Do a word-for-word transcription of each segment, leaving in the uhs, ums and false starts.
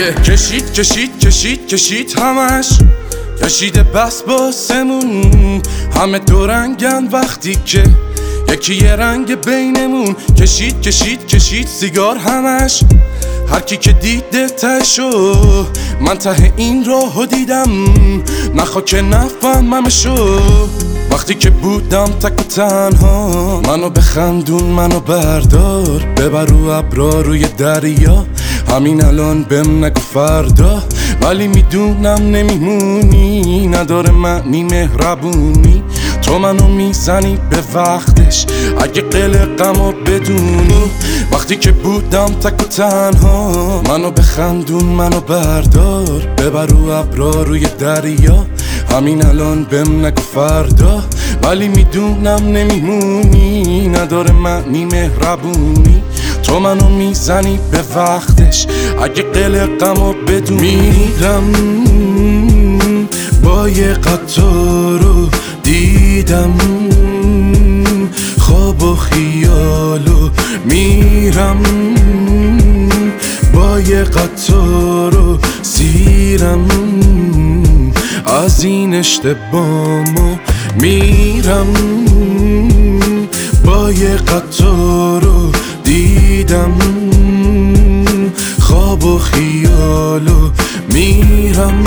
میگه کشید کشید کشید کشید همش کشیده بس باسمون، همه دو رنگن وقتی که یکی یه رنگ بینمون. کشید کشید کشید سیگار همش، هر کی که دیده تهشو، من ته این راهو دیدم نخوا که نفهممشو. وقتی که بودم تک و تنها، منو بخندون منو بردار، ببر رو ابرا روی دریا، همین الان بهم نگو فردا. ولی میدونم نمیمونی، نداره معنی مهربونی، تو منو میزنی به وقتش اگه قلقمو بدونی. وقتی که بودم تک و تنها، منو بخندون منو بردار، ببر رو ابرا روی دریا، همین الان بهم نگو فردا. ولی میدونم نمیمونی، نداره معنی مهربونی، تو منو میزنی به وقتش اگه قلقمو بدونی. میرم با یه قطارو دیدم خواب و خیالو، میرم با یه قطارو سیرم از این اشتباهمو. میرم با یه قطارو دیدم خواب و خیالو، میرم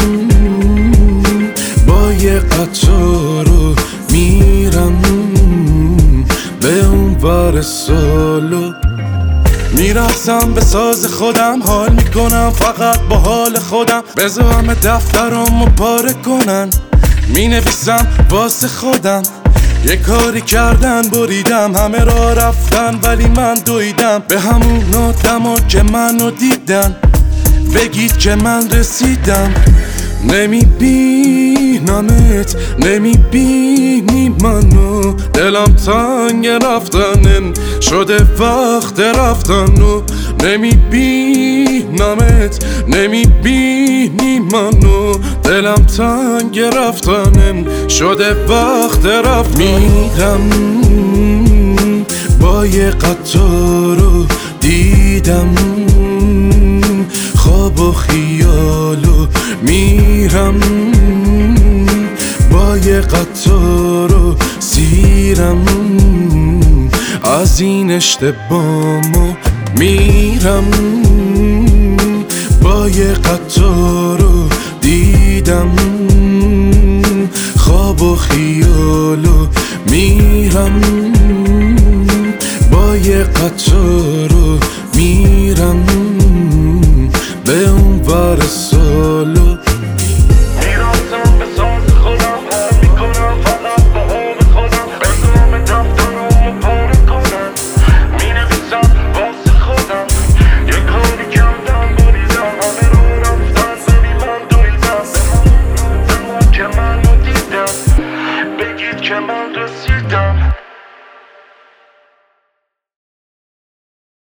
با یه قطارو میرم به اون ور سالو. میرسم به ساز خودم، حال میکنم فقط با حال خودم، بذار همه دفترامو پاره کنن، مینویسم واسه خودم. یه کاری کردن بریدم، همه را رفتن ولی من دویدم به همون آدما که منو دیدن، بگید که من رسیدم. نمیبینمت نمیبینی منو، دلم تنگ رفتنم شده وقت رفتن و نمیبینمت نمیبینی منو، دلم تنگ رفتنم شده وقت رفتن. میرم با یه قطارو دیدم خواب و خیالو، میرم با یه قطارو سیرم از این اشتباهمو. میرم با یه قطارو دیدم خواب و خیالو، میرم با یه قطارو میرم به اون ور سالو.